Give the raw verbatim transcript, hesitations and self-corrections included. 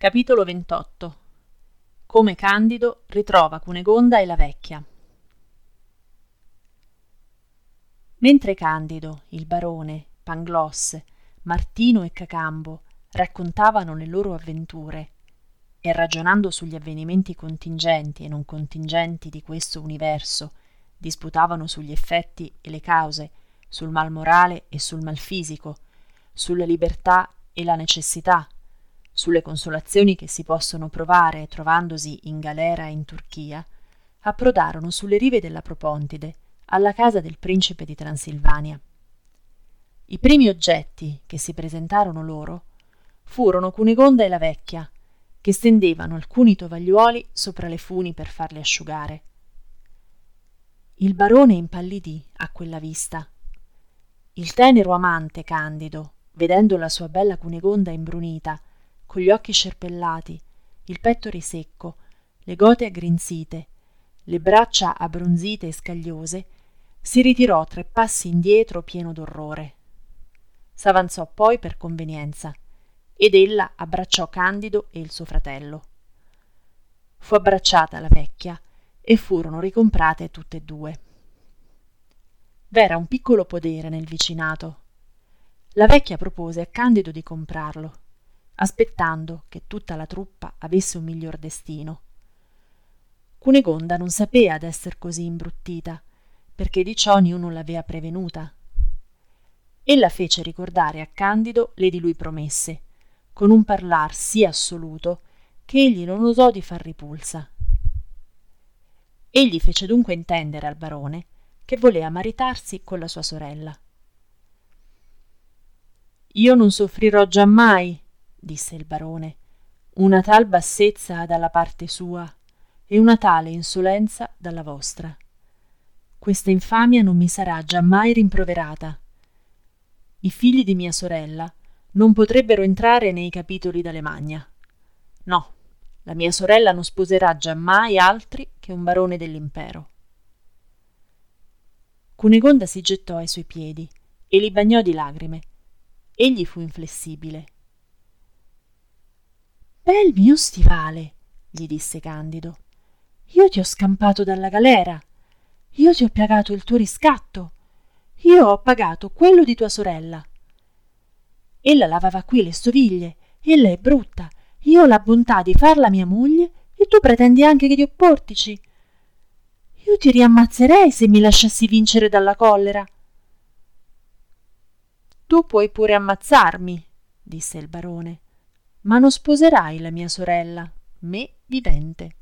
Capitolo ventotto. Come Candido ritrova Cunegonda e la vecchia. Mentre Candido, il barone, Panglosse, Martino e Cacambo raccontavano le loro avventure e ragionando sugli avvenimenti contingenti e non contingenti di questo universo, disputavano sugli effetti e le cause, sul mal morale e sul mal fisico, sulla libertà e la necessità, sulle consolazioni che si possono provare trovandosi in galera in Turchia, approdarono sulle rive della Propontide, alla casa del principe di Transilvania. I primi oggetti che si presentarono loro furono Cunegonda e la vecchia, che stendevano alcuni tovagliuoli sopra le funi per farli asciugare. Il barone impallidì a quella vista. Il tenero amante Candido, vedendo la sua bella Cunegonda imbrunita, con gli occhi scerpellati, il petto risecco, le gote aggrinzite, le braccia abbronzite e scagliose, si ritirò tre passi indietro pieno d'orrore. S'avanzò poi per convenienza, ed ella abbracciò Candido e il suo fratello. Fu abbracciata la vecchia e furono ricomprate tutte e due. V'era un piccolo podere nel vicinato. La vecchia propose a Candido di comprarlo, aspettando che tutta la truppa avesse un miglior destino. Cunegonda non sapea d'esser così imbruttita, perché di ciò niuno l'avea prevenuta. Ella fece ricordare a Candido le di lui promesse, con un parlar sì assoluto che egli non osò di far ripulsa. Egli fece dunque intendere al barone che volea maritarsi con la sua sorella. «Io non soffrirò giammai», disse il barone, «una tal bassezza dalla parte sua e una tale insolenza dalla vostra. Questa infamia non mi sarà giammai rimproverata. I figli di mia sorella non potrebbero entrare nei capitoli d'Alemagna. No, la mia sorella non sposerà giammai altri che un barone dell'impero». Cunegonda si gettò ai suoi piedi e li bagnò di lagrime. Egli fu inflessibile. «Bel mio stivale», gli disse Candido, «io ti ho scampato dalla galera, io ti ho pagato il tuo riscatto, io ho pagato quello di tua sorella. Ella lavava qui le stoviglie, ella è brutta, io ho la bontà di farla mia moglie e tu pretendi anche che ti opportici. Io ti riammazzerei se mi lasciassi vincere dalla collera». «Tu puoi pure ammazzarmi», disse il barone, «ma non sposerai la mia sorella, me vivente».